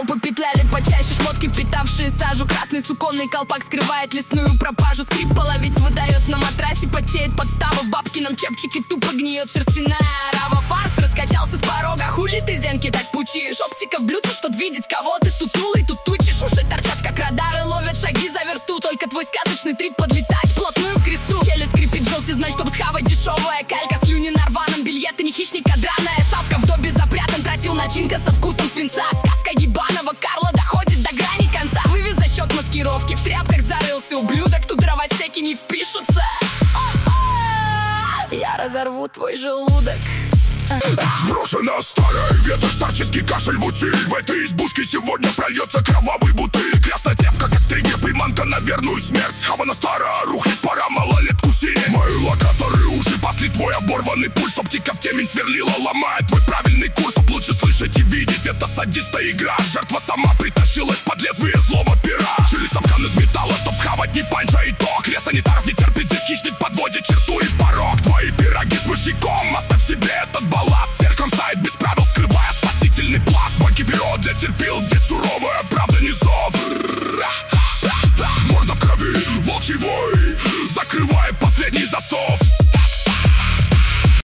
Стропы петляли почаще, шмотки впитавшие сажу. Красный суконный колпак скрывает лесную пропажу. Скрип половиц выдает на матрасе, потеет подстава. В бабкином чепчике тупо гниет шерстяная орава. Фарс раскачался с порога, хули ты зенки так пучишь? Оптика в блюдце, чтоб видеть, кого ты тутулый тут тучишь. Уши торчат как радары, ловят шаги за версту. Только твой сказочный трип подлетать вплотную к кресту. Челюсть скрипит желтизной, чтоб схавать дешевая калька. Слюни на рваном белье, ты не хищник, а драная шавка. В добе запрятан тротил, начинка со вкусом свинца. Сказка ебаного Карла доходит до грани конца. Вывез за счет маскировки, в тряпках зарылся ублюдок. Тут дровосеки не впишутся. Я разорву твой желудок. Сброшена старая ветошь, старческий кашель в утиль. В этой избушке сегодня прольется кровавый бутыль. Красная тряпка, как триггер, приманка на верную смерть. Схавана старая, рухнет пора малолетку стереть. Мои локаторы уже пасли твой оборванный пульс. Оптика в темень сверлила, ломает твой правильный курс. Лучше слышать и видеть, это садистая игра. Жертва сама притащилась под лезвие злого пера. Челюсть ткан из металла, чтоб схавать не панча итог. Лес санитаров не терпит, здесь хищник подводит черту и порог. Твои пироги с мышьяком оставь себе.